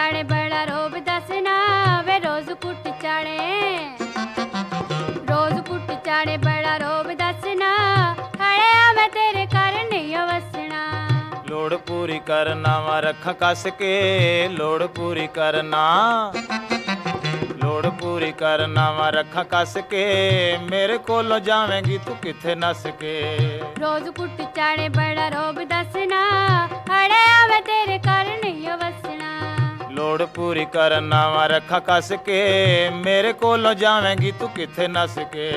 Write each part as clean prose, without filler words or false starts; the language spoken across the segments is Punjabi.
ਚਾੜੇ ਬੜਾ ਰੋਬ ਦੱਸਣਾ ਵੇ ਰੋਜ਼ ਕੁੱਟ ਚਾੜੇ, ਰੋਜ਼ ਕੁੱਟ ਚਾੜੇ ਬੜਾ ਰੋਬ ਦੱਸਣਾ ਹੜਿਆ ਮੈਂ ਤੇਰੇ ਘਰ ਨਹੀਂ ਵਸਣਾ। ਲੋੜ ਪੂਰੀ ਕਰਨਾ ਵਾ ਰੱਖਾਂ ਕੱਸ ਕੇ, ਲੋੜ ਪੂਰੀ ਕਰਨਾ, ਲੋੜ ਪੂਰੀ ਕਰਨਾ ਵਾ ਰੱਖਾਂ ਕੱਸ ਕੇ, ਮੇਰੇ ਕੋਲੋਂ ਜਾਵੇਂਗੀ ਤੂੰ ਕਿੱਥੇ ਨੱਸ ਕੇ। ਰੋਜ਼ ਕੁੱਟ ਚਾੜੇ ਬੜਾ ਰੋਬ ਦੱਸਣਾ ਹੜਿਆ ਮੈਂ ਤੇਰੇ ਘਰ ਨਹੀਂ ਵਸਣਾ। ਲੋੜ ਪੂਰੀ ਕਰਨਾ ਵਾ ਰੱਖਾਂ ਕੱਸ ਕੇ, ਮੇਰੇ ਕੋਲੋਂ ਜਾਵੇਂਗੀ ਤੂੰ ਕਿੱਥੇ ਨੱਸ ਕੇ।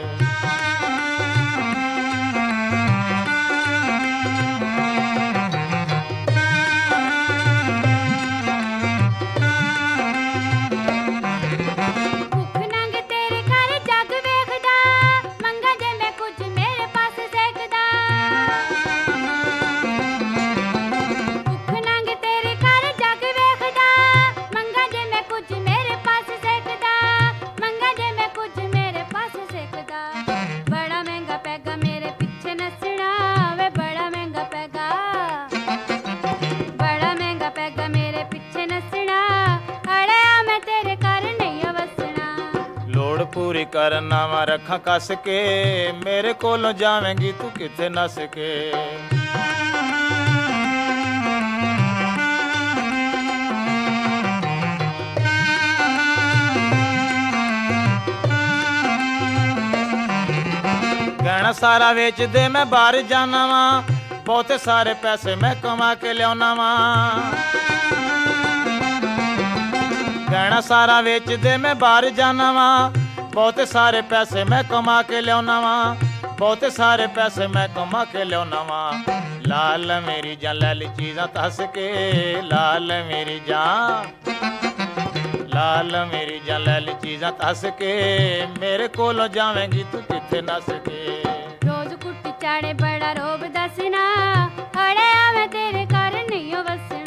ਪੂਰੀ ਕਰਨਾ ਵਾ ਰੱਖਾਂ ਕੱਸ ਕੇ, ਮੇਰੇ ਕੋਲੋਂ ਜਾਵੇਂਗੀ ਤੂੰ ਕਿੱਥੇ ਨੱਸ ਕੇ। ਗਹਿਣਾ ਸਾਰਾ ਵੇਚਦੇ ਮੈਂ ਬਾਹਰ ਜਾਣਾ ਵਾ, ਬਹੁਤੇ ਸਾਰੇ ਪੈਸੇ ਮੈਂ ਕਮਾ ਕੇ ਲਿਆਉਣਾ ਵਾ। ਗਹਿਣਾ ਸਾਰਾ ਵੇਚਦੇ ਮੈਂ ਬਾਹਰ ਜਾਣਾ ਵਾ, ਬਹੁਤੇ ਸਾਰੇ ਪੈਸੇ ਮੈਂ ਕਮਾ ਕੇ ਲਿਆਉਣਾ ਵਾ, ਬਹੁਤੇ ਸਾਰੇ ਪੈਸੇ ਮੈਂ ਕਮਾ ਕੇ ਲਿਆਉਣਾ ਵਾ। ਲਾਲ ਮੇਰੀ ਜਾਨ ਲੈ ਲਈ ਚੀਜ਼ਾਂ ਤੱਸ ਕੇ, ਲਾਲ ਮੇਰੀ ਜਾਨ, ਲਾਲ ਮੇਰੀ ਜਾਨ ਲੈ ਲਈ ਚੀਜ਼ਾਂ ਤੱਸ ਕੇ, ਮੇਰੇ ਕੋਲੋਂ ਜਾਵੇਂਗੀ ਤੂੰ ਕਿੱਥੇ ਨੱਸ ਕੇ। ਰੋਜ਼ ਕੁੱਟ ਚਾੜੇ ਬੜਾ ਰੋਬ ਦੱਸਣਾ ਹੜਿਆ ਮੈਂ ਤੇਰੇ ਘਰ ਨਹੀਂ ਵਸਣਾ।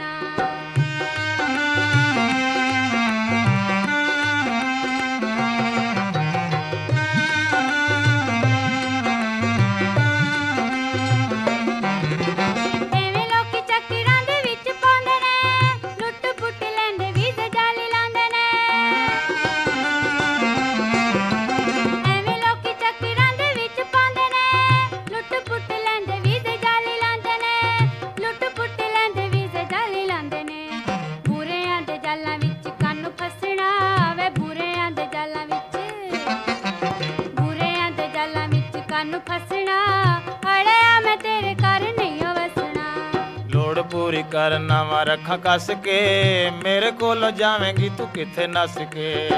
ਲੋੜ ਪੂਰੀ ਕਰਨਾ ਵਾ ਰੱਖਾਂ ਕੱਸ ਕੇ, ਮੇਰੇ ਕੋਲੋਂ ਜਾਵੇਂਗੀ ਤੂੰ ਕਿੱਥੇ ਨੱਸ ਕੇ।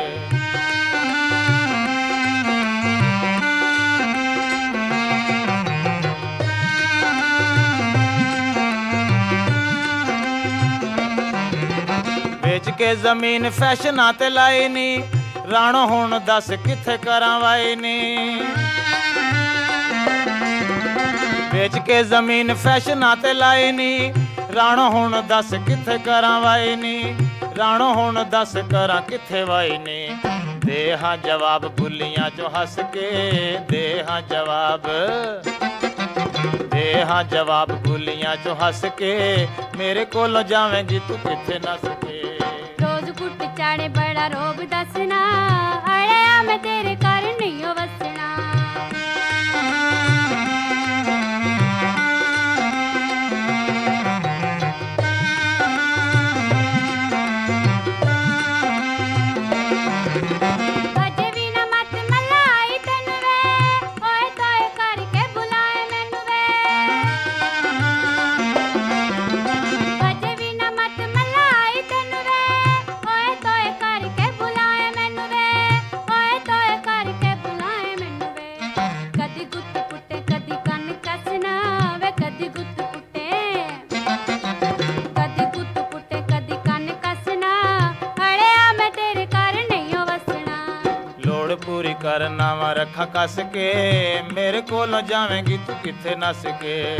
ਵੇਚ ਕੇ ਜ਼ਮੀਨ ਫੈਸ਼ਨਾਂ ਤੇ ਲਾਈ ਨੀ, ਰਾਣੋ ਹੁਣ ਦੱਸ ਕਿੱਥੇ ਕਰਾਂ ਵਾਈ ਨੀ। ਵੇਚ ਕੇ ਜ਼ਮੀਨ ਫੈਸ਼ਨਾਂ ਤੇ ਲਾਈ ਨੀ, ਰਾਣੋ ਹੁਣ ਦੱਸ ਕਿੱਥੇ ਕਰਾਂ ਵਾਈ ਨੀ। ਰਾਣੋ ਹੁਣ ਦੱਸ ਕਰਾਂ ਕਿੱਥੇ ਵਾਈ ਨੀ। ਦੇ ਹਾਂ ਜਵਾਬ ਬੁੱਲੀਆਂ ਚੋਂ ਹੱਸ ਕੇ, ਦੇ ਹਾਂ ਜਵਾਬ, ਦੇ ਹਾਂ ਜਵਾਬ ਬੁੱਲੀਆਂ ਚੋਂ ਹੱਸ ਕੇ, ਮੇਰੇ ਕੋਲੋਂ ਜਾਵੇਂਗੀ ਤੂੰ ਕਿੱਥੇ ਨੱਸ ਕੇ। ਰੋਜ਼ ਕੁੱਟ ਚਾੜੇ ਬੜਾ ਰੋਬ ਦੱਸਣਾ ਅੜਿਆ ਮੈਂ ਤੇਰੇ ਘਰ ਨਹੀਂ ਵਸਣਾ। ਪੂਰੀ ਕਰਨਾ ਵਾ ਰੱਖਾਂ ਕੱਸ ਕੇ, ਮੇਰੇ ਕੋਲੋਂ ਜਾਵੇਂਗੀ ਤੂੰ ਕਿੱਥੇ ਨੱਸ ਕੇ।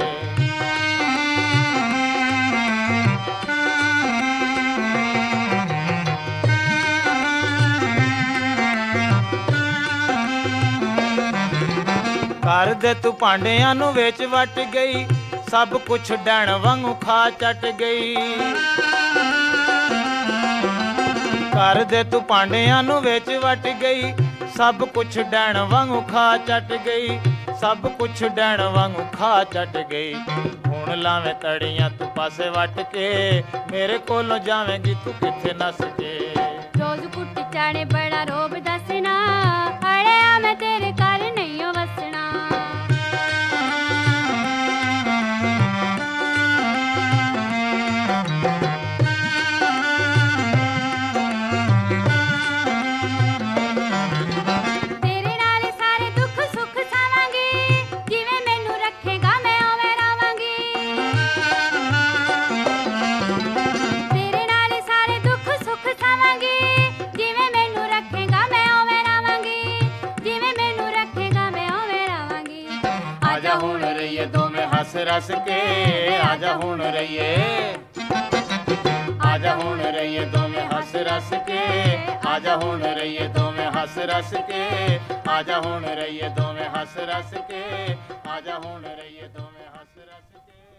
ਘਰ ਦੇ ਤੂੰ ਭਾਂਡਿਆਂ ਨੂੰ ਵੇਚ ਵੱਟ ਗਈ, ਸਭ ਕੁਛ ਡੈਣ ਵਾਂਗੂ ਖਾ ਚੱਟ ਗਈ। ਘਰ ਦੇ ਤੂੰ ਭਾਂਡਿਆਂ ਨੂੰ ਵਿੱਚ ਵਟ ਗਈ, ਸਭ ਕੁਛ ਡੈਣ ਵਾਂਗੂ ਖਾ ਚੱਟ ਗਈ, ਸਭ ਕੁਛ ਡੈਣ ਵਾਂਗੂ ਖਾ ਚੱਟ ਗਈ। ਹੁਣ ਲਾਵੇਂ ਤੜੀਆਂ ਤੂੰ ਪਾਸੇ ਵਟ ਕੇ, ਮੇਰੇ ਕੋਲੋਂ ਜਾਵੇਂਗੀ ਤੂੰ ਕਿੱਥੇ ਨੱਸ ਕੇ। ਰੋਜ਼ ਕੁੱਟ ਚਾੜੇ ਬੜਾ ਰੋਬ ਦੱਸਣਾ, ਅੜਿਆ ਮੈਂ ਤੇਰੇ ਘਰ ਨਹੀਂ ਓ ਵਸਣਾ। ਤੇਰੇ ਨਾਲ ਹੀ ਸਾਰੇ ਦੁੱਖ ਸੁੱਖ ਸਾਵਾਂਗੀ, ਜਿਵੇਂ ਮੈਨੂੰ ਰੱਖੇਗਾ ਮੈਂ ਉਵੇਂ ਰਵਾਂਗੀ। ਤੇਰੇ ਨਾਲ ਹੀ ਸਾਰੇ ਦੁੱਖ ਸੁੱਖ ਸਾਵਾਂਗੀ, ਜਿਵੇਂ ਮੈਨੂੰ ਰੱਖੇਗਾ ਮੈਂ ਉਵੇਂ ਰਵਾਂਗੀ, ਜਿਵੇਂ ਮੈਨੂੰ ਰੱਖੇਗਾ ਮੈਂ ਉਵੇਂ ਰਵਾਂਗੀ। ਆਜਾ ਹੁਣ ਰਹੀਏ ਦੋਵੇਂ ਹੱਸ ਰਸ ਕੇ, ਆਜਾ ਹੁਣ ਰਹੀਏ, ਆਜਾ ਹੁਣ ਰਹੀਏ ਦੋਵੇਂ ਹੱਸ ਰਸ ਕੇ, ਆਜਾ ਹੁਣ ਰਹੀਏ ਦੋਵੇਂ ਹੱਸ ਰਸ ਕੇ, ਆਜਾ ਹੁਣ ਰਹੀਏ ਦੋਵੇਂ ਹੱਸ ਰਸ ਕੇ, ਆਜਾ ਹੁਣ ਰਹੀਏ ਦੋਵੇਂ ਹੱਸ ਰਸ ਕੇ।